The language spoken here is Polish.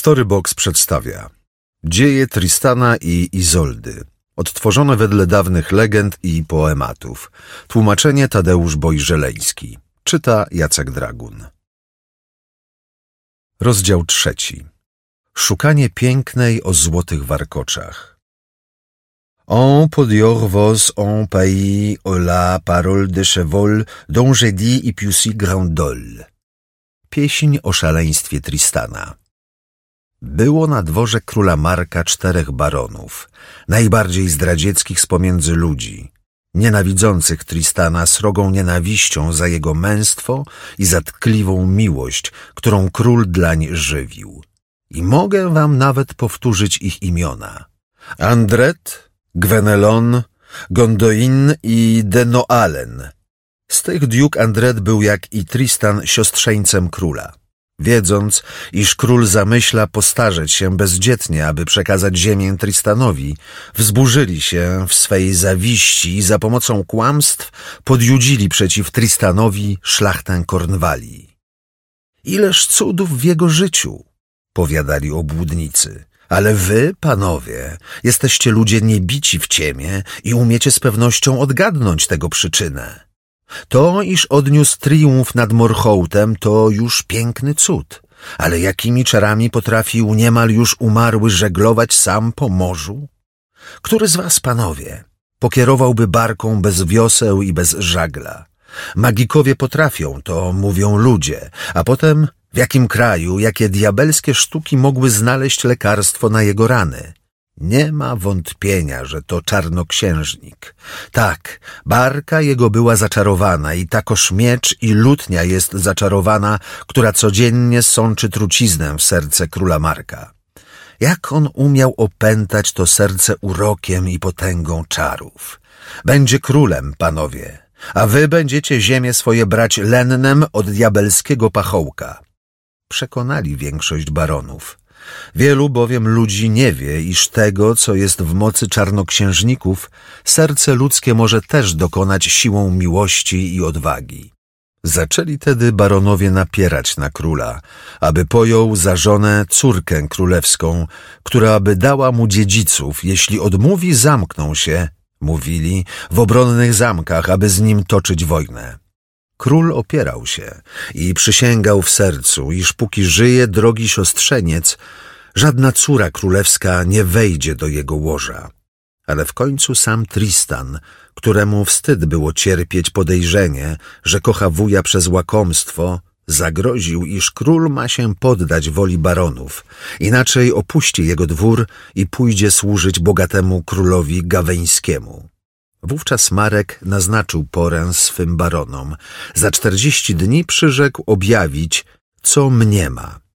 Storybox przedstawia Dzieje Tristana i Izoldy, odtworzone wedle dawnych legend i poematów. Tłumaczenie Tadeusz Bojżeleński. Czyta Jacek Dragun. Rozdział 3. Szukanie pięknej o złotych warkoczach. On podior vos en pays o la parole de cheval dont j'ai dit y puissy grandol. Pieśń o szaleństwie Tristana. Było na dworze króla Marka 4 baronów, najbardziej zdradzieckich z pomiędzy ludzi, nienawidzących Tristana srogą nienawiścią za jego męstwo i za tkliwą miłość, którą król dlań żywił. I mogę wam nawet powtórzyć ich imiona. Andret, Gwenelon, Gondoin i Denoalen. Z tych Duke Andret był jak i Tristan siostrzeńcem króla. Wiedząc, iż król zamyśla postarzeć się bezdzietnie, aby przekazać ziemię Tristanowi, wzburzyli się w swej zawiści i za pomocą kłamstw podjudzili przeciw Tristanowi szlachtę Kornwalii. Ileż cudów w jego życiu, powiadali obłudnicy, ale wy, panowie, jesteście ludzie niebici w ciemię i umiecie z pewnością odgadnąć tego przyczynę. To, iż odniósł triumf nad Morhołtem, to już piękny cud, ale jakimi czarami potrafił niemal już umarły żeglować sam po morzu? Który z was, panowie, pokierowałby barką bez wioseł i bez żagla? Magikowie potrafią, to mówią ludzie, a potem w jakim kraju, jakie diabelskie sztuki mogły znaleźć lekarstwo na jego rany? Nie ma wątpienia, że to czarnoksiężnik. Tak, barka jego była zaczarowana i takoż miecz i lutnia jest zaczarowana, która codziennie sączy truciznę w serce króla Marka. Jak on umiał opętać to serce urokiem i potęgą czarów? Będzie królem, panowie, a wy będziecie ziemię swoje brać lennem od diabelskiego pachołka. Przekonali większość baronów. Wielu bowiem ludzi nie wie, iż tego, co jest w mocy czarnoksiężników, serce ludzkie może też dokonać siłą miłości i odwagi. Zaczęli tedy baronowie napierać na króla, aby pojął za żonę córkę królewską, która by dała mu dziedziców, jeśli odmówi, zamkną się, mówili, w obronnych zamkach, aby z nim toczyć wojnę. Król opierał się i przysięgał w sercu, iż póki żyje drogi siostrzeniec, żadna córa królewska nie wejdzie do jego łoża. Ale w końcu sam Tristan, któremu wstyd było cierpieć podejrzenie, że kocha wuja przez łakomstwo, zagroził, iż król ma się poddać woli baronów, inaczej opuści jego dwór i pójdzie służyć bogatemu królowi gaweńskiemu. Wówczas Marek naznaczył porę swym baronom. Za 40 dni przyrzekł objawić, co mniema.